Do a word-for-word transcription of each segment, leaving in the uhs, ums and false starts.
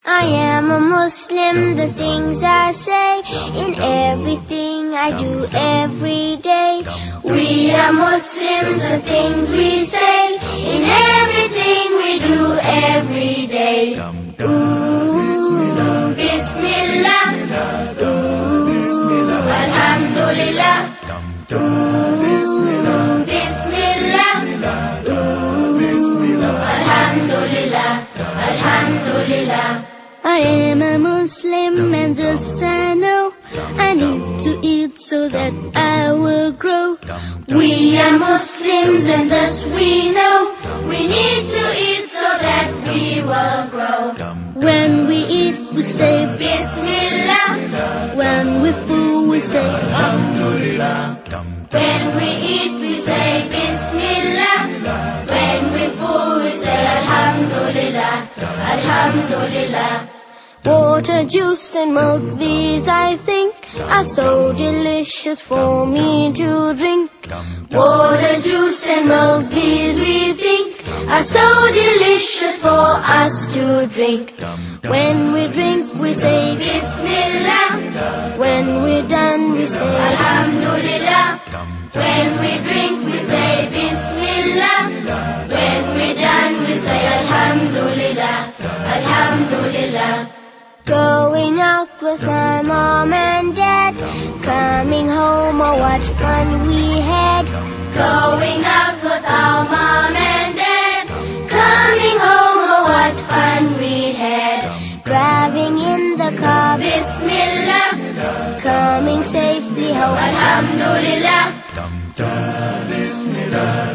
I am a Muslim, the things I say, in everything I do every day. We are Muslims, the things we say, in everything we do every day. Ooh, Bismillah, ooh, Alhamdulillah, ooh, Bismillah, ooh, Alhamdulillah, Alhamdulillah. I am a Muslim and thus I know I need to eat so that I will grow. We are Muslims and thus we know we need to eat so that we will grow. When we eat we say Bismillah, when we full we say Alhamdulillah. When we eat we say Bismillah, when we full we say Alhamdulillah, Alhamdulillah. Water, juice and milk, these I think are so delicious for me to drink. Water, juice and milk, these we think are so delicious for us to drink. When we drink we say Bismillah, when we're done we say Alhamdulillah. When we drink we say Bismillah, when we're done we say Alhamdulillah, Alhamdulillah. Going out with my mom and dad, coming home, oh what fun we had. Going out with our mom and dad, coming home, oh what fun we had. Driving in the car, Bismillah, coming safely home, Alhamdulillah. Bismillah,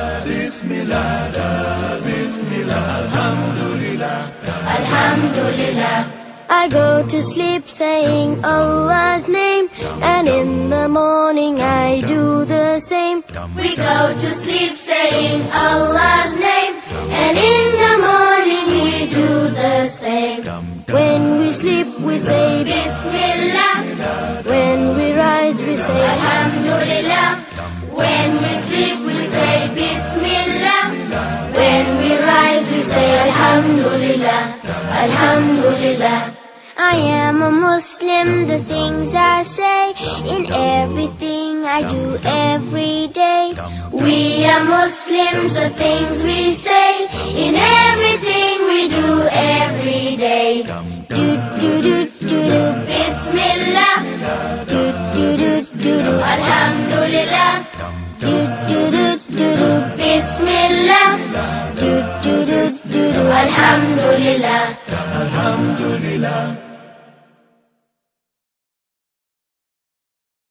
Bismillah, Bismillah, Alhamdulillah, Alhamdulillah. I go to sleep saying Allah's name, and in the morning I do the same. We go to sleep saying Allah's name, and in the morning we do the same. When we sleep we say Bismillah, when we rise we say Alhamdulillah. When we sleep we say Bismillah, when we rise we say Alhamdulillah, Alhamdulillah. I am a Muslim, the things I say, in everything I do every day. We are Muslims, the things we say, in everything we do every day. Do do do do do, Bismillah, do do do do do, Alhamdulillah, do do do do do, Bismillah, do do do do do, Alhamdulillah, Alhamdulillah.